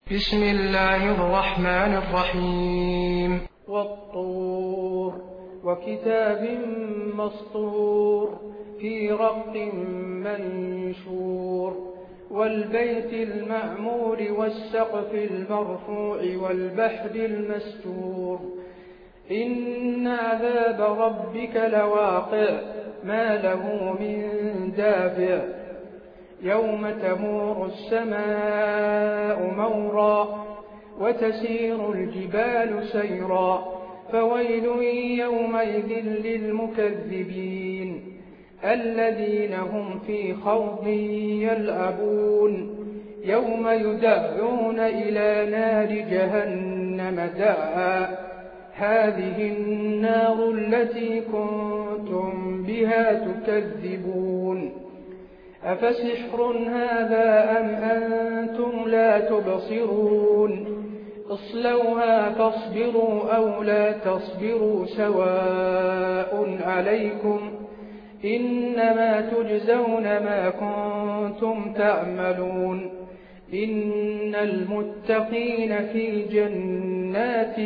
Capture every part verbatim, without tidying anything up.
بسم الله الرحمن الرحيم والطور وكتاب مسطور في رق منشور والبيت المعمور والسقف المرفوع والبحر المسجور إن عذاب ربك لواقع ما له من دافع يوم تمور السماء مورا وتسير الجبال سيرا فويل يومئذ للمكذبين الذين هم في خوض يلعبون يوم يدعون إلى نار جهنم دعا هذه النار التي كنتم بها تكذبون أفسحر هذا أم أنتم لا تبصرون اصلوها فاصبروا أو لا تصبروا سواء عليكم إنما تجزون ما كنتم تعملون إن المتقين في جنات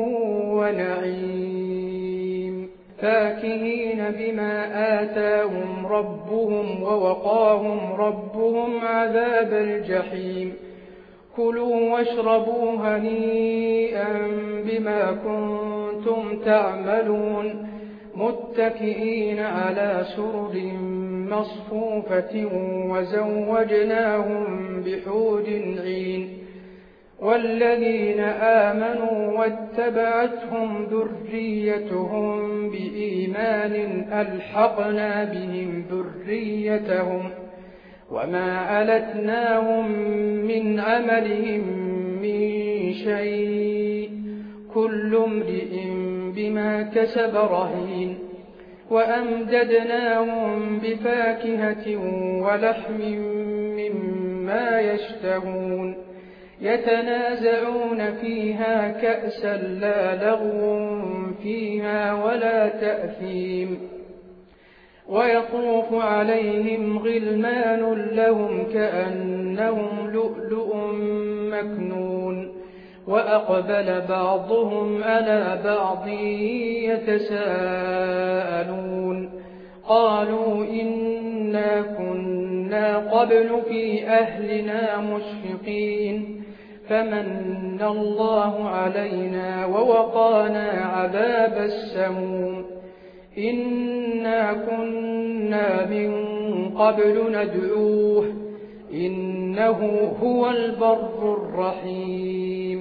ونعيم فاكهين بما آتاهم ربهم ووقاهم ربهم عذاب الجحيم كلوا واشربوا هنيئا بما كنتم تعملون متكئين على سرر مصفوفة وزوجناهم بحور عين والذين آمنوا واتبعتهم ذريتهم بإيمان ألحقنا بهم ذريتهم وما ألتناهم من عملهم من شيء كل امرئ بما كسب رهين وأمددناهم بفاكهة ولحم مما يشتهون يتنازعون فيها كأسا لا لغو فيها ولا تأثيم ويطوف عليهم غلمان لهم كأنهم لؤلؤ مكنون وأقبل بعضهم على بعض يتساءلون قالوا إنا كنا قبل في أهلنا مشفقين فمن الله علينا ووقانا عذاب السموم إنا كنا من قبل ندعوه إنه هو البر الرحيم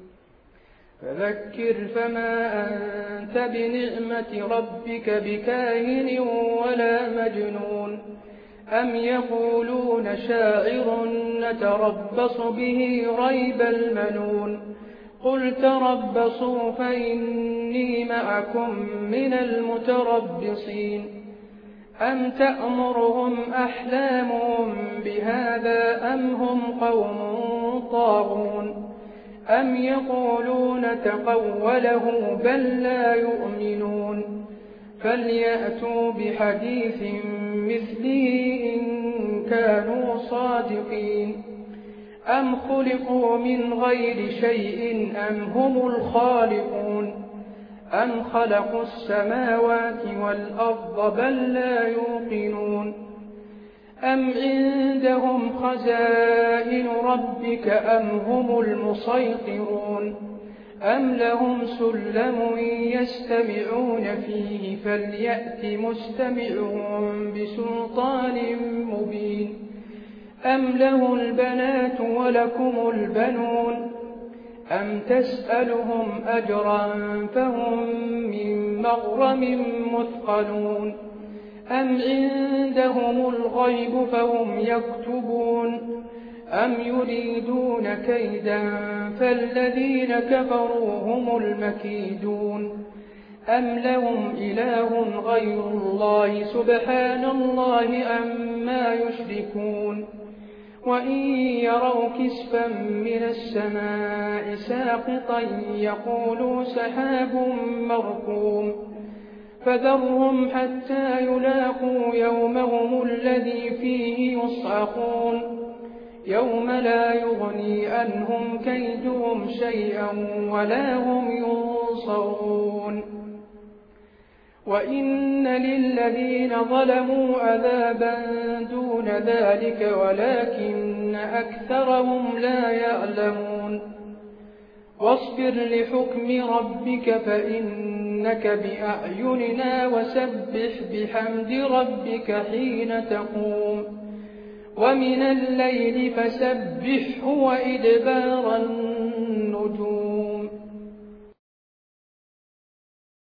فذكر فما أنت بنعمة ربك بكاهن ولا مجنون أم يقولون شاعر نتربص به ريب المنون قل تربصوا فإني معكم من المتربصين أم تأمرهم أحلامهم بهذا أم هم قوم طاغون أم يقولون تقوله بل لا يؤمنون فليأتوا بحديث مثله إن كانوا صادقين أم خلقوا من غير شيء أم هم الخالقون أم خلقوا السماوات والأرض بل لا يوقنون أم عندهم خزائن ربك أم هم المسيطرون أم لهم سلم يستمعون فيه فليأت مستمعهم بسلطان مبين أم له البنات ولكم البنون أم تسألهم أجرا فهم من مغرم مثقلون أم عندهم الغيب فهم يكتبون أم يريدون كيدا فالذين كفروا هم المكيدون أم لهم إله غير الله سبحان الله عما يشركون وإن يروا كسفا من السماء ساقطا يقولوا سحاب مركوم فذرهم حتى يلاقوا يومهم الذي فيه يصعقون يوم لا يغني عنهم كيدهم شيئا ولا هم ينصرون وإن للذين ظلموا عذابا دون ذلك ولكن أكثرهم لا يعلمون واصبر لحكم ربك فإنك بأعيننا وسبح بحمد ربك حين تقوم ومن الليل فسبحه وإدبار النجوم